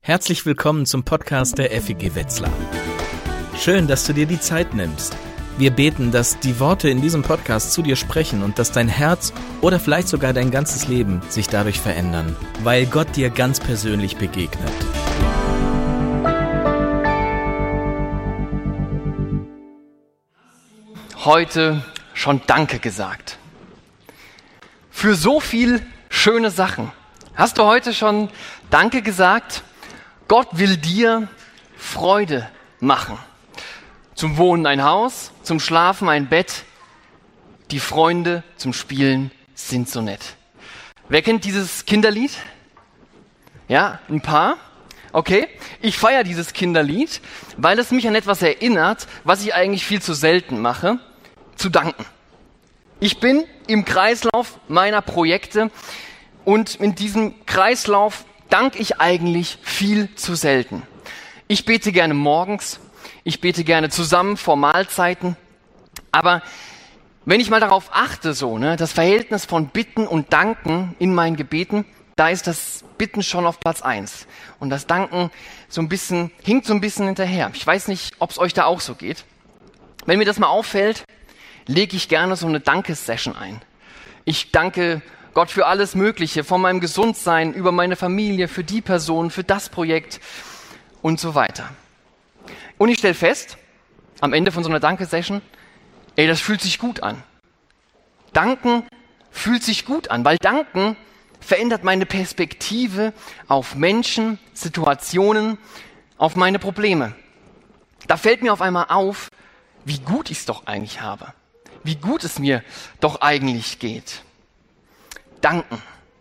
Herzlich willkommen zum Podcast der FEG Wetzlar. Schön, dass du dir die Zeit nimmst. Wir beten, dass die Worte in diesem Podcast zu dir sprechen und dass dein Herz oder vielleicht sogar dein ganzes Leben sich dadurch verändern, weil Gott dir ganz persönlich begegnet. Heute schon Danke gesagt. Für so viel schöne Sachen. Hast du heute schon Danke gesagt? Gott will dir Freude machen. Zum Wohnen ein Haus, zum Schlafen ein Bett. Die Freunde zum Spielen sind so nett. Wer kennt dieses Kinderlied? Ja, ein paar? Okay, ich feiere dieses Kinderlied, weil es mich an etwas erinnert, was ich eigentlich viel zu selten mache, zu danken. Ich bin im Kreislauf meiner Projekte und in diesem Kreislauf danke ich eigentlich viel zu selten. Ich bete gerne morgens, ich bete gerne zusammen vor Mahlzeiten, aber wenn ich mal darauf achte, das Verhältnis von Bitten und Danken in meinen Gebeten, da ist das Bitten schon auf Platz 1 und das Danken hinkt so ein bisschen hinterher. Ich weiß nicht, ob es euch da auch so geht. Wenn mir das mal auffällt, lege ich gerne so eine Dankessession ein. Ich danke Gott für alles Mögliche, von meinem Gesundsein, über meine Familie, für die Person, für das Projekt und so weiter. Und ich stelle fest, am Ende von so einer Dankesession, das fühlt sich gut an. Danken fühlt sich gut an, weil Danken verändert meine Perspektive auf Menschen, Situationen, auf meine Probleme. Da fällt mir auf einmal auf, wie gut ich es doch eigentlich habe. Wie gut es mir doch eigentlich geht. Danken.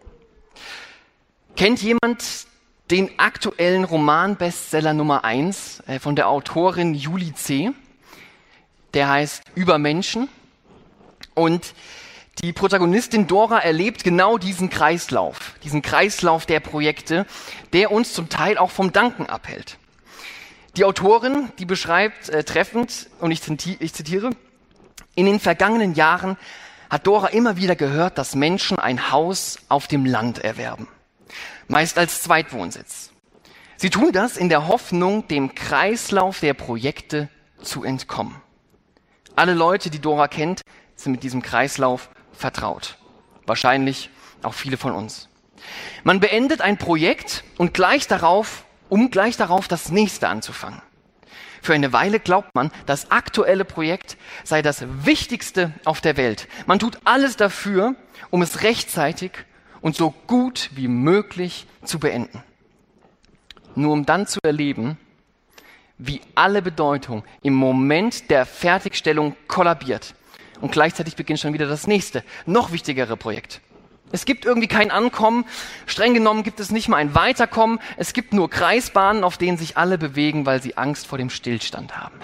Kennt jemand den aktuellen Roman-Bestseller Nummer 1 von der Autorin Julie C.? Der heißt Übermenschen. Und die Protagonistin Dora erlebt genau diesen Kreislauf der Projekte, der uns zum Teil auch vom Danken abhält. Die Autorin, die beschreibt treffend, und ich zitiere, in den vergangenen Jahren hat Dora immer wieder gehört, dass Menschen ein Haus auf dem Land erwerben, meist als Zweitwohnsitz. Sie tun das in der Hoffnung, dem Kreislauf der Projekte zu entkommen. Alle Leute, die Dora kennt, sind mit diesem Kreislauf vertraut. Wahrscheinlich auch viele von uns. Man beendet ein Projekt und um gleich darauf das nächste anzufangen. Für eine Weile glaubt man, das aktuelle Projekt sei das Wichtigste auf der Welt. Man tut alles dafür, um es rechtzeitig und so gut wie möglich zu beenden. Nur um dann zu erleben, wie alle Bedeutung im Moment der Fertigstellung kollabiert. Und gleichzeitig beginnt schon wieder das nächste, noch wichtigere Projekt. Es gibt irgendwie kein Ankommen, streng genommen gibt es nicht mal ein Weiterkommen, es gibt nur Kreisbahnen, auf denen sich alle bewegen, weil sie Angst vor dem Stillstand haben.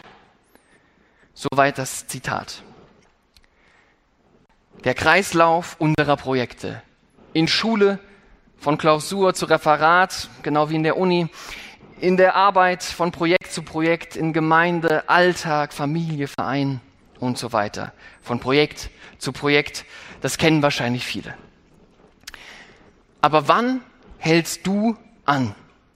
Soweit das Zitat. Der Kreislauf unserer Projekte. In Schule, von Klausur zu Referat, genau wie in der Uni, in der Arbeit von Projekt zu Projekt, in Gemeinde, Alltag, Familie, Verein und so weiter. Von Projekt zu Projekt, das kennen wahrscheinlich viele. Aber wann hältst du an?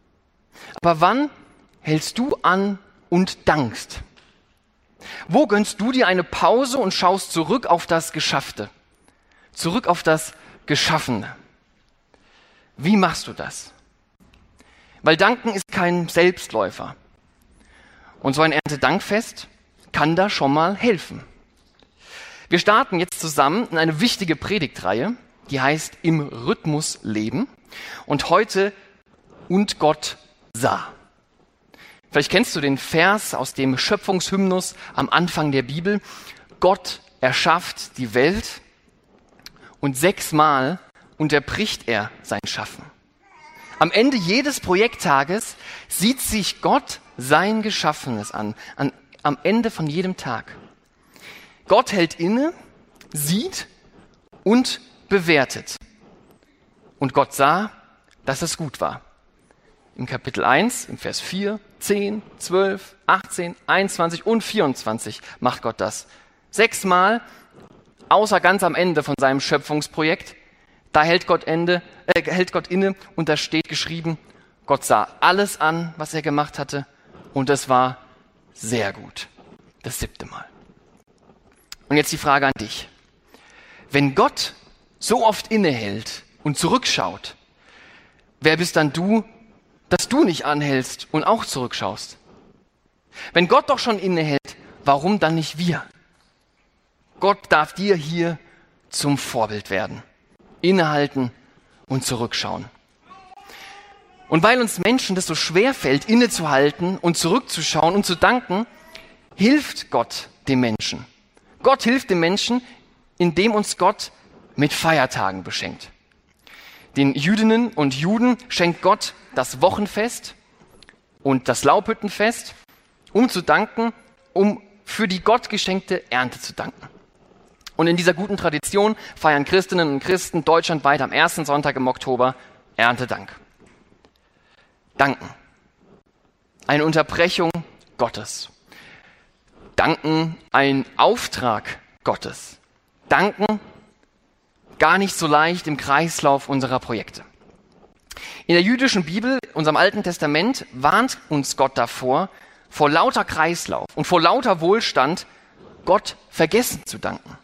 Und dankst? Wo gönnst du dir eine Pause und schaust zurück auf das Geschaffte? Zurück auf das Geschaffene? Wie machst du das? Weil Danken ist kein Selbstläufer. Und so ein Erntedankfest kann da schon mal helfen. Wir starten jetzt zusammen in eine wichtige Predigtreihe, die heißt Im Rhythmus leben. Und heute Und Gott sah. Vielleicht kennst du den Vers aus dem Schöpfungshymnus am Anfang der Bibel. Gott erschafft die Welt und 6-mal unterbricht er sein Schaffen. Am Ende jedes Projekttages sieht sich Gott sein Geschaffenes an. Am Ende von jedem Tag. Gott hält inne, sieht und bewertet. Und Gott sah, dass es gut war. Im Kapitel 1, im Vers 4, 10, 12, 18, 21 und 24 macht Gott das. 6-mal, außer ganz am Ende von seinem Schöpfungsprojekt, da hält Gott inne und da steht geschrieben, Gott sah alles an, was er gemacht hatte, und es war sehr gut. Das 7. Mal. Und jetzt die Frage an dich. Wenn Gott so oft innehält und zurückschaut, wer bist dann du, dass du nicht anhältst und auch zurückschaust? Wenn Gott doch schon innehält, warum dann nicht wir? Gott darf dir hier zum Vorbild werden. Innehalten und zurückschauen. Und weil uns Menschen das so schwer fällt, innezuhalten und zurückzuschauen und zu danken, hilft Gott dem Menschen. Gott hilft dem Menschen, indem uns Gott mit Feiertagen beschenkt. Den Jüdinnen und Juden schenkt Gott das Wochenfest und das Laubhüttenfest, um zu danken, um für die Gott geschenkte Ernte zu danken. Und in dieser guten Tradition feiern Christinnen und Christen deutschlandweit am 1. Sonntag im Oktober Erntedank. Danken. Eine Unterbrechung Gottes. Danken, ein Auftrag Gottes. Danken, gar nicht so leicht im Kreislauf unserer Projekte. In der jüdischen Bibel, unserem Alten Testament, warnt uns Gott davor, vor lauter Kreislauf und vor lauter Wohlstand Gott vergessen zu danken.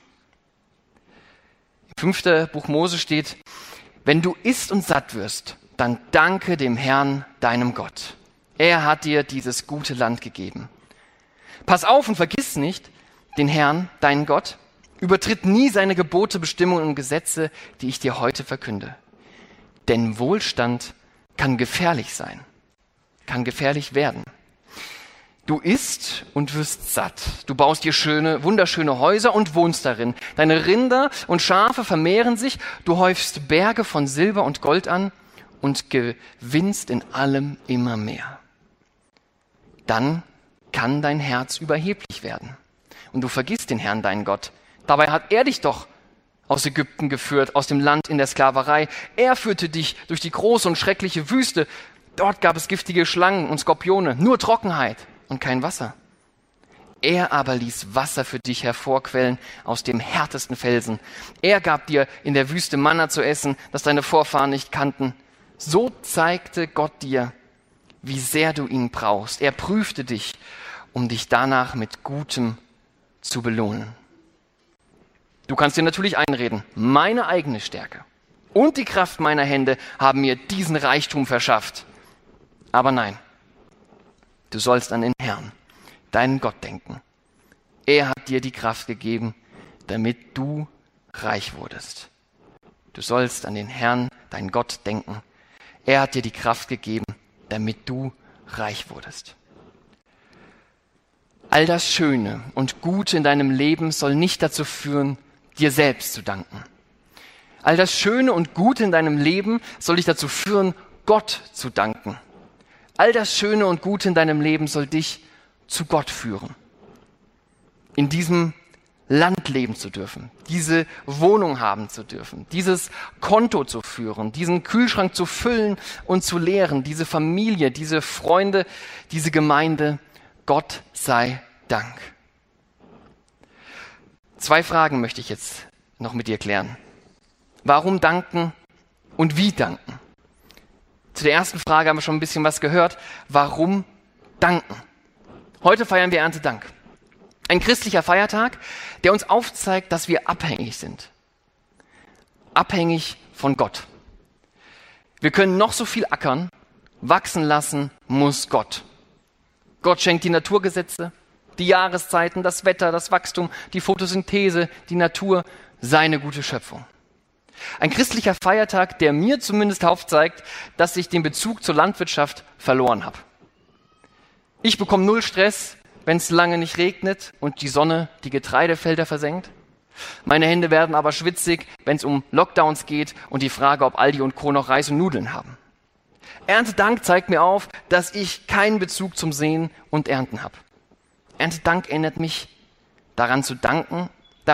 Im 5. Buch Mose steht, wenn du isst und satt wirst, dann danke dem Herrn, deinem Gott. Er hat dir dieses gute Land gegeben. Pass auf und vergiss nicht den Herrn, deinen Gott. Übertritt nie seine Gebote, Bestimmungen und Gesetze, die ich dir heute verkünde. Denn Wohlstand kann gefährlich sein, kann gefährlich werden. Du isst und wirst satt. Du baust dir wunderschöne Häuser und wohnst darin. Deine Rinder und Schafe vermehren sich. Du häufst Berge von Silber und Gold an und gewinnst in allem immer mehr. Dann kann dein Herz überheblich werden. Und du vergisst den Herrn, deinen Gott. Dabei hat er dich doch aus Ägypten geführt, aus dem Land in der Sklaverei. Er führte dich durch die große und schreckliche Wüste. Dort gab es giftige Schlangen und Skorpione, nur Trockenheit und kein Wasser. Er aber ließ Wasser für dich hervorquellen aus dem härtesten Felsen. Er gab dir in der Wüste Manna zu essen, das deine Vorfahren nicht kannten. So zeigte Gott dir, wie sehr du ihn brauchst. Er prüfte dich, um dich danach mit Gutem zu belohnen. Du kannst dir natürlich einreden, meine eigene Stärke und die Kraft meiner Hände haben mir diesen Reichtum verschafft. Aber nein, du sollst an den Herrn, deinen Gott, denken. Er hat dir die Kraft gegeben, damit du reich wurdest. Du sollst an den Herrn, deinen Gott, denken. Er hat dir die Kraft gegeben, damit du reich wurdest. All das Schöne und Gute in deinem Leben soll nicht dazu führen, dir selbst zu danken. All das Schöne und Gute in deinem Leben soll dich dazu führen, Gott zu danken. All das Schöne und Gute in deinem Leben soll dich zu Gott führen. In diesem Land leben zu dürfen, diese Wohnung haben zu dürfen, dieses Konto zu führen, diesen Kühlschrank zu füllen und zu leeren, diese Familie, diese Freunde, diese Gemeinde. Gott sei Dank. 2 Fragen möchte ich jetzt noch mit dir klären. Warum danken und wie danken? Zu der ersten Frage haben wir schon ein bisschen was gehört. Warum danken? Heute feiern wir Erntedank. Ein christlicher Feiertag, der uns aufzeigt, dass wir abhängig sind. Abhängig von Gott. Wir können noch so viel ackern, wachsen lassen muss Gott. Gott schenkt die Naturgesetze, die Jahreszeiten, das Wetter, das Wachstum, die Photosynthese, die Natur, seine gute Schöpfung. Ein christlicher Feiertag, der mir zumindest aufzeigt, dass ich den Bezug zur Landwirtschaft verloren habe. Ich bekomme 0 Stress, wenn es lange nicht regnet und die Sonne die Getreidefelder versenkt. Meine Hände werden aber schwitzig, wenn es um Lockdowns geht und die Frage, ob Aldi und Co. noch Reis und Nudeln haben. Erntedank zeigt mir auf, dass ich keinen Bezug zum Säen und Ernten habe. Erntedank erinnert mich daran zu danken,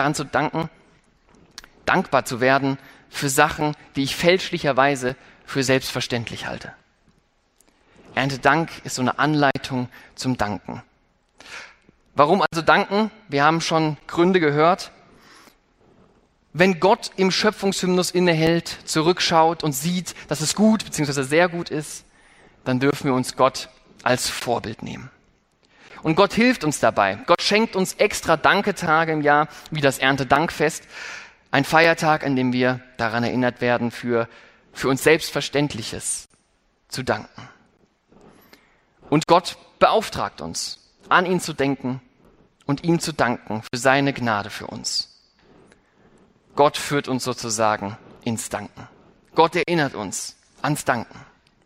dankbar zu werden für Sachen, die ich fälschlicherweise für selbstverständlich halte. Erntedank ist so eine Anleitung zum Danken. Warum also danken? Wir haben schon Gründe gehört. Wenn Gott im Schöpfungshymnus innehält, zurückschaut und sieht, dass es gut bzw. sehr gut ist, dann dürfen wir uns Gott als Vorbild nehmen. Und Gott hilft uns dabei. Gott schenkt uns extra Danketage im Jahr, wie das Erntedankfest. Ein Feiertag, an dem wir daran erinnert werden, für uns Selbstverständliches zu danken. Und Gott beauftragt uns, an ihn zu denken und ihm zu danken für seine Gnade für uns. Gott führt uns sozusagen ins Danken. Gott erinnert uns ans Danken.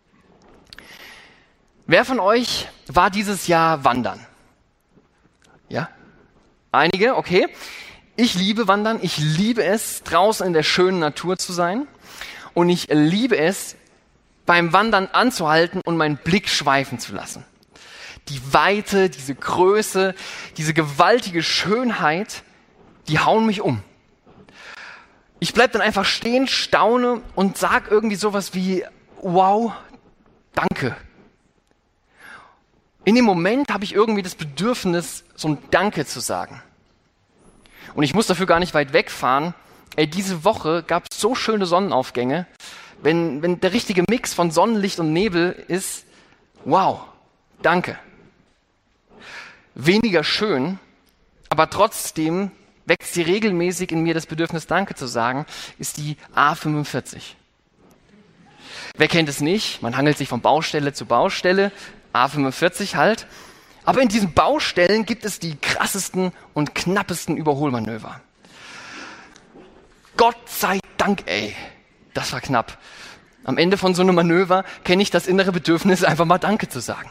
Wer von euch war dieses Jahr wandern? Ja? Einige, okay. Ich liebe Wandern. Ich liebe es, draußen in der schönen Natur zu sein. Und ich liebe es, beim Wandern anzuhalten und meinen Blick schweifen zu lassen. Die Weite, diese Größe, diese gewaltige Schönheit, die hauen mich um. Ich bleib dann einfach stehen, staune und sag irgendwie sowas wie, wow, danke. In dem Moment habe ich irgendwie das Bedürfnis, so ein Danke zu sagen. Und ich muss dafür gar nicht weit wegfahren. Diese Woche gab es so schöne Sonnenaufgänge. Wenn der richtige Mix von Sonnenlicht und Nebel ist, wow, danke. Weniger schön, aber trotzdem wächst sie regelmäßig in mir das Bedürfnis, Danke zu sagen, ist die A45. Wer kennt es nicht? Man hangelt sich von Baustelle zu Baustelle, A45 halt. Aber in diesen Baustellen gibt es die krassesten und knappesten Überholmanöver. Gott sei Dank, das war knapp. Am Ende von so einem Manöver kenne ich das innere Bedürfnis, einfach mal Danke zu sagen.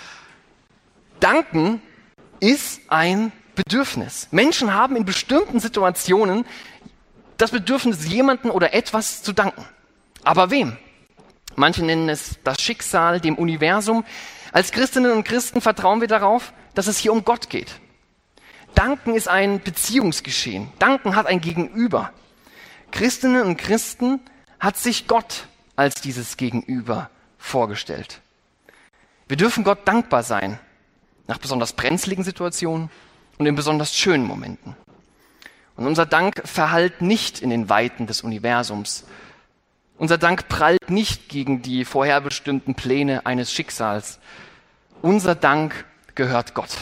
Danken ist ein Bedürfnis. Menschen haben in bestimmten Situationen das Bedürfnis, jemanden oder etwas zu danken. Aber wem? Manche nennen es das Schicksal, dem Universum. Als Christinnen und Christen vertrauen wir darauf, dass es hier um Gott geht. Danken ist ein Beziehungsgeschehen. Danken hat ein Gegenüber. Christinnen und Christen hat sich Gott als dieses Gegenüber vorgestellt. Wir dürfen Gott dankbar sein, nach besonders brenzligen Situationen und in besonders schönen Momenten. Und unser Dank verhallt nicht in den Weiten des Universums. Unser Dank prallt nicht gegen die vorherbestimmten Pläne eines Schicksals. Unser Dank gehört Gott.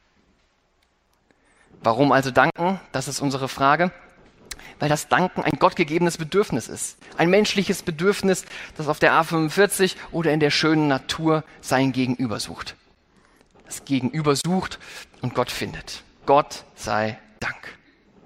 Warum also danken? Das ist unsere Frage. Weil das Danken ein gottgegebenes Bedürfnis ist. Ein menschliches Bedürfnis, das auf der A45 oder in der schönen Natur sein Gegenüber sucht. Das Gegenüber sucht und Gott findet. Gott sei Dank.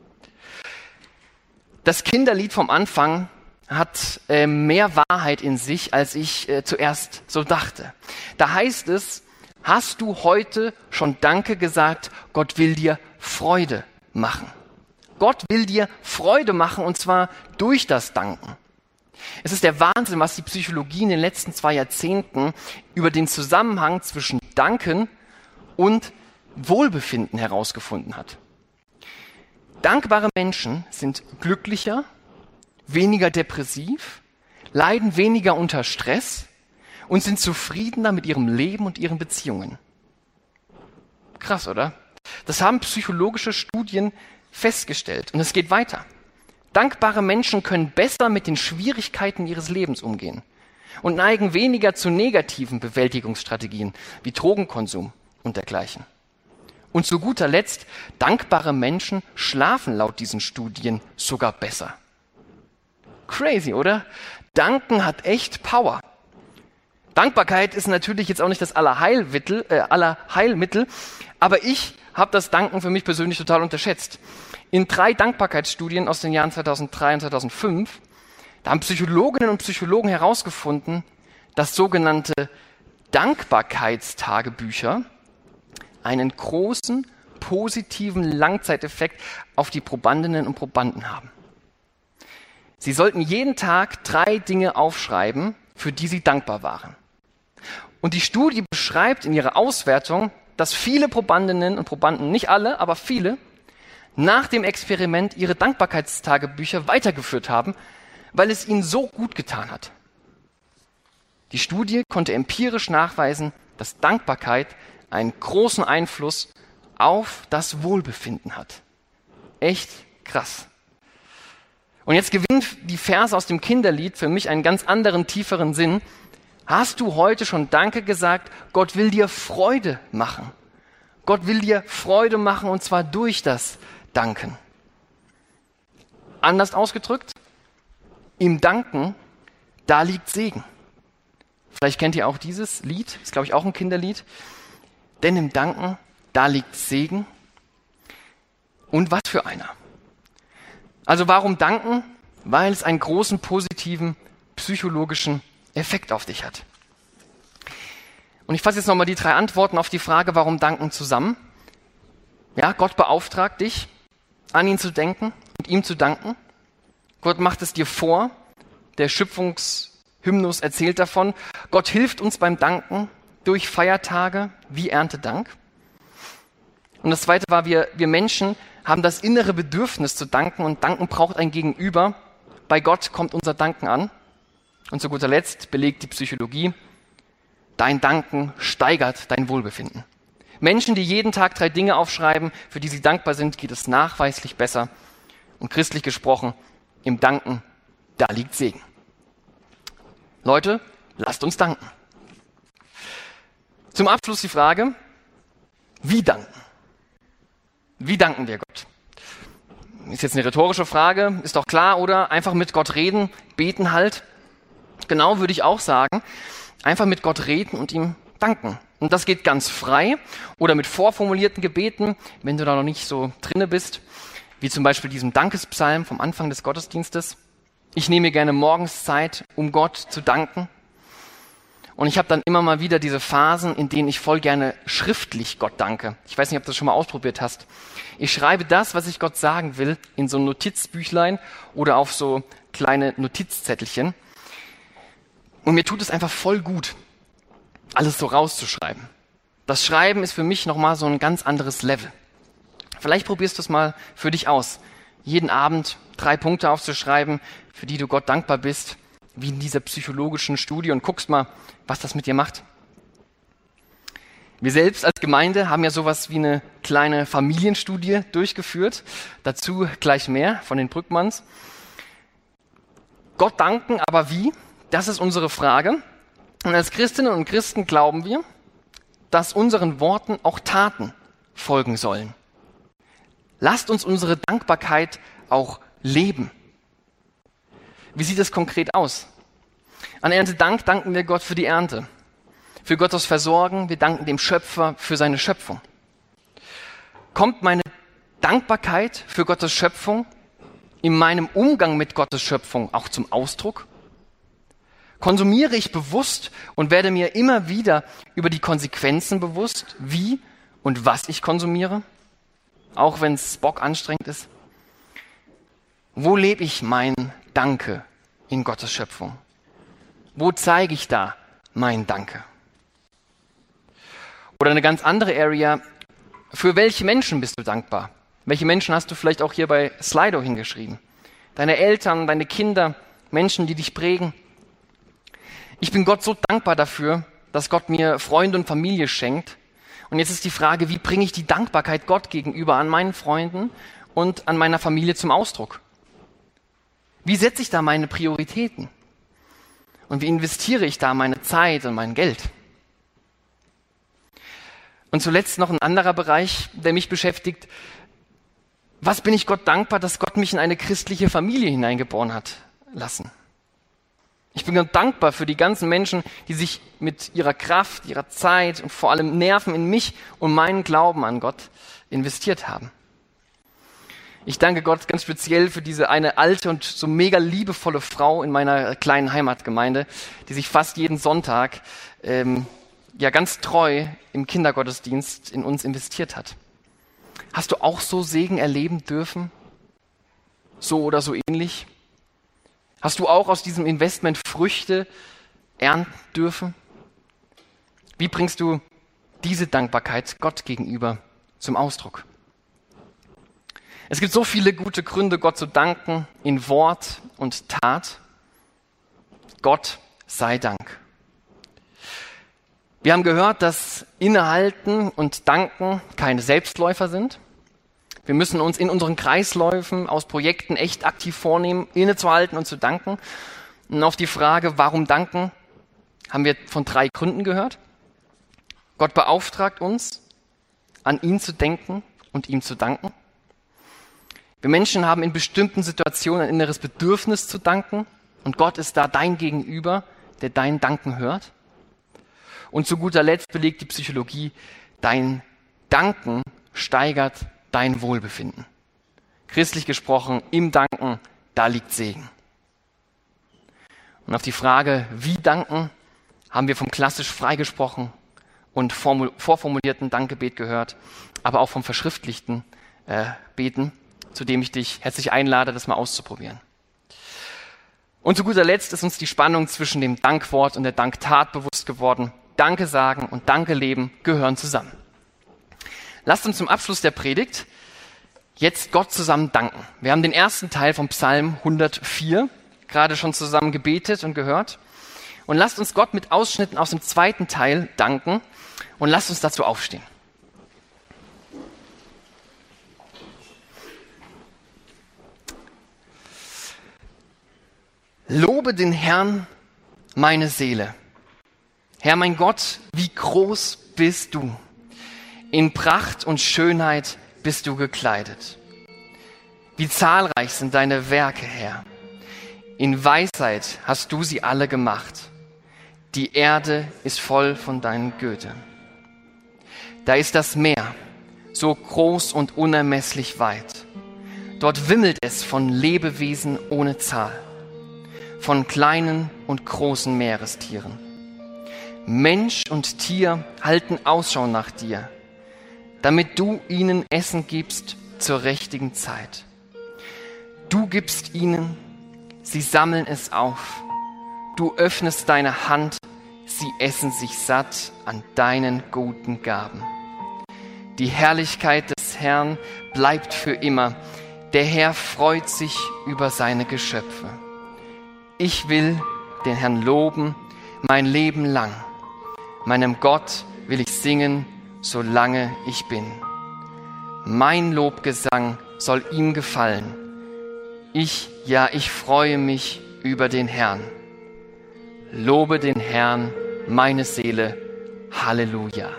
Das Kinderlied vom Anfang hat mehr Wahrheit in sich, als ich zuerst so dachte. Da heißt es, hast du heute schon Danke gesagt? Gott will dir Freude machen. Gott will dir Freude machen, und zwar durch das Danken. Es ist der Wahnsinn, was die Psychologie in den letzten 2 Jahrzehnten über den Zusammenhang zwischen Danken und Wohlbefinden herausgefunden hat. Dankbare Menschen sind glücklicher, weniger depressiv, leiden weniger unter Stress und sind zufriedener mit ihrem Leben und ihren Beziehungen. Krass, oder? Das haben psychologische Studien festgestellt. Und es geht weiter. Dankbare Menschen können besser mit den Schwierigkeiten ihres Lebens umgehen und neigen weniger zu negativen Bewältigungsstrategien wie Drogenkonsum und dergleichen. Und zu guter Letzt, dankbare Menschen schlafen laut diesen Studien sogar besser. Crazy, oder? Danken hat echt Power. Dankbarkeit ist natürlich jetzt auch nicht das aller Heilmittel, aber ich habe das Danken für mich persönlich total unterschätzt. In 3 Dankbarkeitsstudien aus den Jahren 2003 und 2005, da haben Psychologinnen und Psychologen herausgefunden, dass sogenannte Dankbarkeitstagebücher einen großen, positiven Langzeiteffekt auf die Probandinnen und Probanden haben. Sie sollten jeden Tag 3 Dinge aufschreiben, für die sie dankbar waren. Und die Studie beschreibt in ihrer Auswertung, dass viele Probandinnen und Probanden, nicht alle, aber viele, nach dem Experiment ihre Dankbarkeitstagebücher weitergeführt haben, weil es ihnen so gut getan hat. Die Studie konnte empirisch nachweisen, dass Dankbarkeit einen großen Einfluss auf das Wohlbefinden hat. Echt krass. Und jetzt gewinnen die Verse aus dem Kinderlied für mich einen ganz anderen, tieferen Sinn. Hast du heute schon Danke gesagt? Gott will dir Freude machen. Gott will dir Freude machen und zwar durch das Danken. Anders ausgedrückt, im Danken, da liegt Segen. Vielleicht kennt ihr auch dieses Lied, ist glaube ich auch ein Kinderlied. Denn im Danken, da liegt Segen. Und was für einer. Also warum danken? Weil es einen großen positiven psychologischen Effekt auf dich hat. Und ich fasse jetzt nochmal die 3 Antworten auf die Frage, warum danken zusammen. Ja, Gott beauftragt dich, an ihn zu denken und ihm zu danken. Gott macht es dir vor. Der Schöpfungshymnus erzählt davon. Gott hilft uns beim Danken durch Feiertage wie Erntedank. Und das Zweite war, wir Menschen haben das innere Bedürfnis zu danken und Danken braucht ein Gegenüber. Bei Gott kommt unser Danken an. Und zu guter Letzt belegt die Psychologie, dein Danken steigert dein Wohlbefinden. Menschen, die jeden Tag 3 Dinge aufschreiben, für die sie dankbar sind, geht es nachweislich besser. Und christlich gesprochen, im Danken, da liegt Segen. Leute, lasst uns danken. Zum Abschluss die Frage, wie danken? Wie danken wir Gott? Ist jetzt eine rhetorische Frage, ist doch klar, oder? Einfach mit Gott reden, beten halt. Genau, würde ich auch sagen. Einfach mit Gott reden und ihm danken. Und das geht ganz frei oder mit vorformulierten Gebeten, wenn du da noch nicht so drinne bist, wie zum Beispiel diesem Dankespsalm vom Anfang des Gottesdienstes. Ich nehme mir gerne morgens Zeit, um Gott zu danken. Und ich habe dann immer mal wieder diese Phasen, in denen ich voll gerne schriftlich Gott danke. Ich weiß nicht, ob du das schon mal ausprobiert hast. Ich schreibe das, was ich Gott sagen will, in so ein Notizbüchlein oder auf so kleine Notizzettelchen. Und mir tut es einfach voll gut, alles so rauszuschreiben. Das Schreiben ist für mich nochmal so ein ganz anderes Level. Vielleicht probierst du es mal für dich aus. Jeden Abend 3 Punkte aufzuschreiben, für die du Gott dankbar bist, wie in dieser psychologischen Studie, und guckst mal, was das mit dir macht. Wir selbst als Gemeinde haben ja sowas wie eine kleine Familienstudie durchgeführt. Dazu gleich mehr von den Brückmanns. Gott danken, aber wie? Das ist unsere Frage. Und als Christinnen und Christen glauben wir, dass unseren Worten auch Taten folgen sollen. Lasst uns unsere Dankbarkeit auch leben. Wie sieht es konkret aus? An Erntedank danken wir Gott für die Ernte, für Gottes Versorgen. Wir danken dem Schöpfer für seine Schöpfung. Kommt meine Dankbarkeit für Gottes Schöpfung in meinem Umgang mit Gottes Schöpfung auch zum Ausdruck? Konsumiere ich bewusst und werde mir immer wieder über die Konsequenzen bewusst, wie und was ich konsumiere, auch wenn es bockanstrengend ist? Wo lebe ich mein Danke in Gottes Schöpfung? Wo zeige ich da mein Danke? Oder eine ganz andere Area, für welche Menschen bist du dankbar? Welche Menschen hast du vielleicht auch hier bei Slido hingeschrieben? Deine Eltern, deine Kinder, Menschen, die dich prägen. Ich bin Gott so dankbar dafür, dass Gott mir Freunde und Familie schenkt. Und jetzt ist die Frage, wie bringe ich die Dankbarkeit Gott gegenüber an meinen Freunden und an meiner Familie zum Ausdruck? Wie setze ich da meine Prioritäten? Und wie investiere ich da meine Zeit und mein Geld? Und zuletzt noch ein anderer Bereich, der mich beschäftigt. Was bin ich Gott dankbar, dass Gott mich in eine christliche Familie hineingeboren hat lassen? Ich bin Gott dankbar für die ganzen Menschen, die sich mit ihrer Kraft, ihrer Zeit und vor allem Nerven in mich und meinen Glauben an Gott investiert haben. Ich danke Gott ganz speziell für diese eine alte und so mega liebevolle Frau in meiner kleinen Heimatgemeinde, die sich fast jeden Sonntag ganz treu im Kindergottesdienst in uns investiert hat. Hast du auch so Segen erleben dürfen? So oder so ähnlich? Hast du auch aus diesem Investment Früchte ernten dürfen? Wie bringst du diese Dankbarkeit Gott gegenüber zum Ausdruck? Es gibt so viele gute Gründe, Gott zu danken, in Wort und Tat. Gott sei Dank. Wir haben gehört, dass Innehalten und Danken keine Selbstläufer sind. Wir müssen uns in unseren Kreisläufen aus Projekten echt aktiv vornehmen, innezuhalten und zu danken. Und auf die Frage, warum danken, haben wir von 3 Gründen gehört. Gott beauftragt uns, an ihn zu denken und ihm zu danken. Wir Menschen haben in bestimmten Situationen ein inneres Bedürfnis zu danken und Gott ist da dein Gegenüber, der dein Danken hört. Und zu guter Letzt belegt die Psychologie, dein Danken steigert dein Wohlbefinden. Christlich gesprochen, im Danken, da liegt Segen. Und auf die Frage, wie danken, haben wir vom klassisch freigesprochen und vorformulierten Dankgebet gehört, aber auch vom verschriftlichten Beten, zu dem ich dich herzlich einlade, das mal auszuprobieren. Und zu guter Letzt ist uns die Spannung zwischen dem Dankwort und der Danktat bewusst geworden. Danke sagen und Danke leben gehören zusammen. Lasst uns zum Abschluss der Predigt jetzt Gott zusammen danken. Wir haben den ersten Teil vom Psalm 104 gerade schon zusammen gebetet und gehört. Und lasst uns Gott mit Ausschnitten aus dem zweiten Teil danken und lasst uns dazu aufstehen. Lobe den Herrn, meine Seele. Herr, mein Gott, wie groß bist du. In Pracht und Schönheit bist du gekleidet. Wie zahlreich sind deine Werke, Herr. In Weisheit hast du sie alle gemacht. Die Erde ist voll von deinen Gütern. Da ist das Meer, so groß und unermesslich weit. Dort wimmelt es von Lebewesen ohne Zahl, von kleinen und großen Meerestieren. Mensch und Tier halten Ausschau nach dir, damit du ihnen Essen gibst zur richtigen Zeit. Du gibst ihnen, sie sammeln es auf. Du öffnest deine Hand, sie essen sich satt an deinen guten Gaben. Die Herrlichkeit des Herrn bleibt für immer. Der Herr freut sich über seine Geschöpfe. Ich will den Herrn loben mein Leben lang. Meinem Gott will ich singen, solange ich bin. Mein Lobgesang soll ihm gefallen. Ich freue mich über den Herrn. Lobe den Herrn, meine Seele. Halleluja.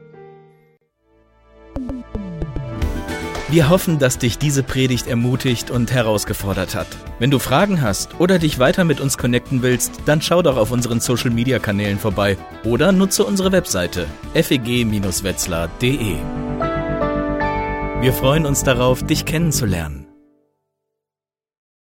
Wir hoffen, dass dich diese Predigt ermutigt und herausgefordert hat. Wenn du Fragen hast oder dich weiter mit uns connecten willst, dann schau doch auf unseren Social-Media-Kanälen vorbei oder nutze unsere Webseite feg-wetzlar.de. Wir freuen uns darauf, dich kennenzulernen.